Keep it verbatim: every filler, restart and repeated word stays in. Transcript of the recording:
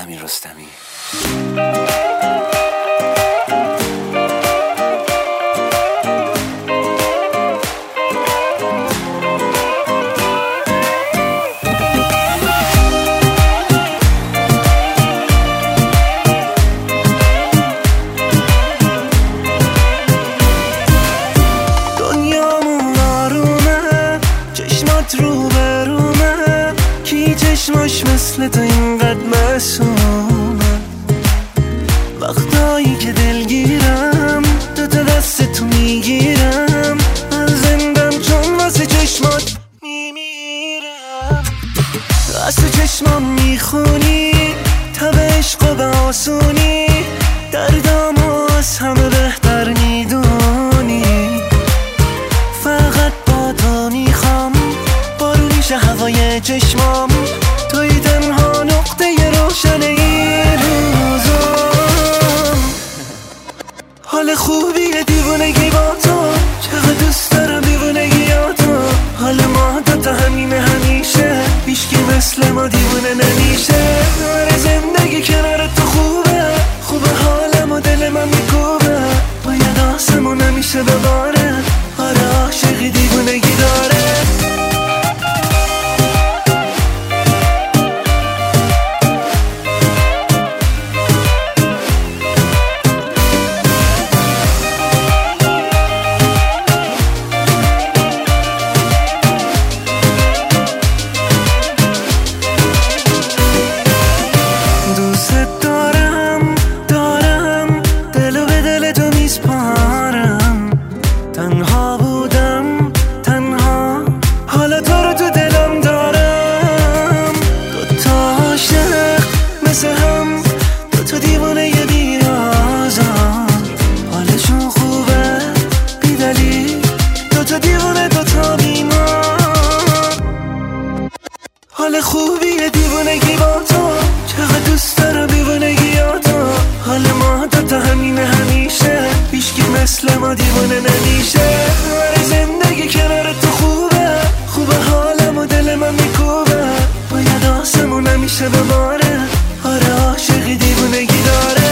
امیر رستمی. رو برومه کی چشماش مثل تو اینقدر معصومه، وقتایی که دلگیرم دو تا دست تو میگیرم، من زندم چون واسه چشمات میمیرم. از تو چشمام میخونی تب عشق و به آسونی، دردامو از همه بهتر میدونی، فقط با تو میخوام بارونیشه هوای چشمام، توی تنها نقطه روشن این روزم. حال خوبیه دیوونگی با تو، چقدر دوست دارم دیوونگی با تو، حال ما دوتا همینه همیشه، هیچکی مثل ما دیوونه نمیشه. آره زندگی کنار تو خوبه، خوبه حالم و دل من میکوبه، باید آسمون همیشه بباره، آره عاشقی دیوونگی داره. حال خوبیه دیوونگی با تو، چقدر دوست دارم دیوونگی با تو، حال ما دوتا همینه همیشه، هیچکی مثل ما دیوونه نمیشه. آره زندگی کنار تو خوبه، خوبه حالم و دل من میکوبه، باید آسمون همیشه بباره، آره عاشقی دیوونگی داره.